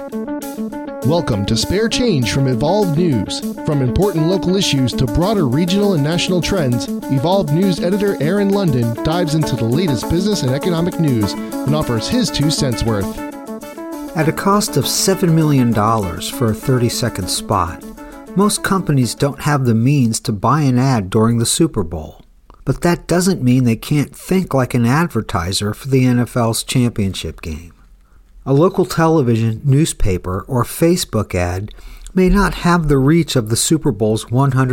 Welcome to Spare Change from Evolve News. From important local issues to broader regional and national trends, Evolve News editor Aaron London dives into the latest business and economic news and offers his 2 cents worth. At a cost of $7 million for a 30-second spot, most companies don't have the means to buy an ad during the Super Bowl. But that doesn't mean they can't think like an advertiser for the NFL's championship game. A local television, newspaper, or Facebook ad may not have the reach of the Super Bowl's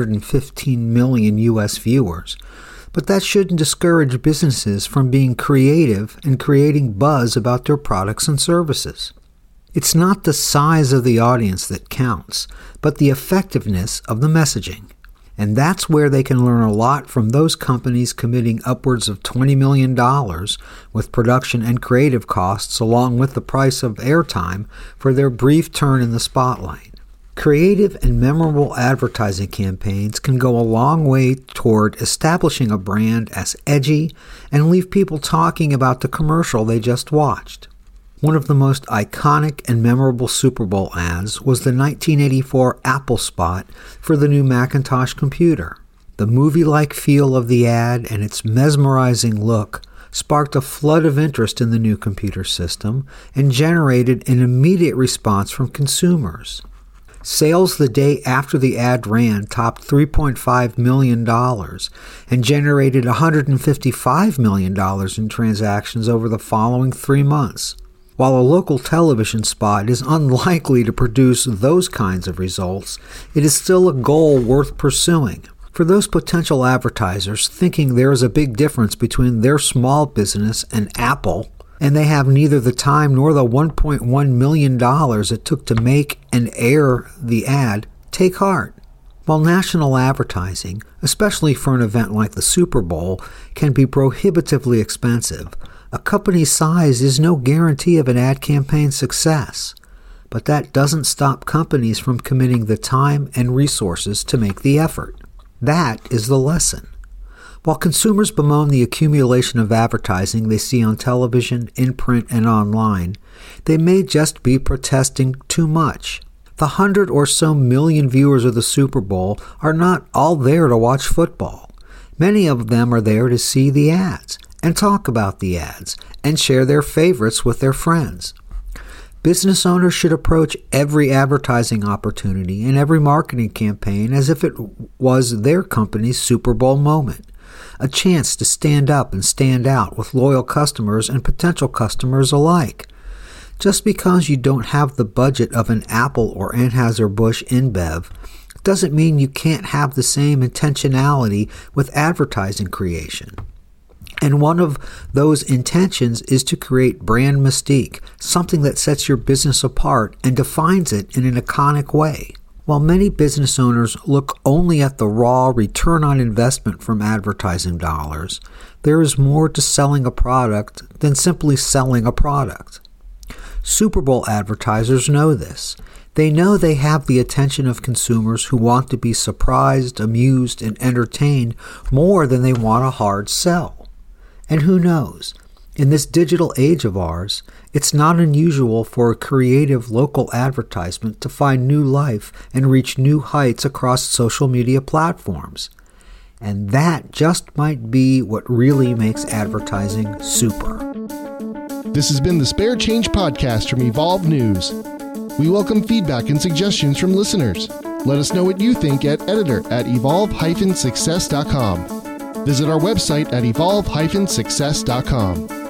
115 million U.S. viewers, but that shouldn't discourage businesses from being creative and creating buzz about their products and services. It's not the size of the audience that counts, but the effectiveness of the messaging. And that's where they can learn a lot from those companies committing upwards of $20 million with production and creative costs along with the price of airtime for their brief turn in the spotlight. Creative and memorable advertising campaigns can go a long way toward establishing a brand as edgy and leave people talking about the commercial they just watched. One of the most iconic and memorable Super Bowl ads was the 1984 Apple spot for the new Macintosh computer. The movie-like feel of the ad and its mesmerizing look sparked a flood of interest in the new computer system and generated an immediate response from consumers. Sales the day after the ad ran topped $3.5 million and generated $155 million in transactions over the following 3 months. While a local television spot is unlikely to produce those kinds of results, it is still a goal worth pursuing. For those potential advertisers thinking there is a big difference between their small business and Apple, and they have neither the time nor the $1.1 million it took to make and air the ad, take heart. While national advertising, especially for an event like the Super Bowl, can be prohibitively expensive, a company's size is no guarantee of an ad campaign's success, but that doesn't stop companies from committing the time and resources to make the effort. That is the lesson. While consumers bemoan the accumulation of advertising they see on television, in print, and online, they may just be protesting too much. The 100 or so million viewers of the Super Bowl are not all there to watch football. Many of them are there to see the ads and talk about the ads, and share their favorites with their friends. Business owners should approach every advertising opportunity and every marketing campaign as if it was their company's Super Bowl moment, a chance to stand up and stand out with loyal customers and potential customers alike. Just because you don't have the budget of an Apple or Anheuser-Busch InBev doesn't mean you can't have the same intentionality with advertising creation. And one of those intentions is to create brand mystique, something that sets your business apart and defines it in an iconic way. While many business owners look only at the raw return on investment from advertising dollars, there is more to selling a product than simply selling a product. Super Bowl advertisers know this. They know they have the attention of consumers who want to be surprised, amused, and entertained more than they want a hard sell. And who knows, in this digital age of ours, it's not unusual for a creative local advertisement to find new life and reach new heights across social media platforms. And that just might be what really makes advertising super. This has been the Spare Change podcast from Evolve News. We welcome feedback and suggestions from listeners. Let us know what you think at editor@evolve-success.com. Visit our website at evolve-success.com.